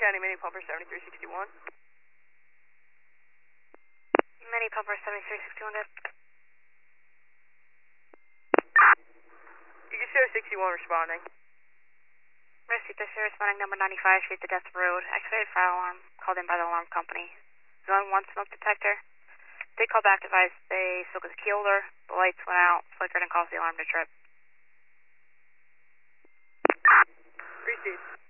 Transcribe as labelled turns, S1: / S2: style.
S1: County Mini Pumper 7361.
S2: Mini Pumper 7361.
S1: You can show 61 responding.
S2: Mercy Fisher responding number 95, Street to Death Road. Activated fire alarm called in by the alarm company. Zone 1 smoke detector. They call back advice they spoke with a key holder. The lights went out, flickered, and caused the alarm to trip.
S1: Received.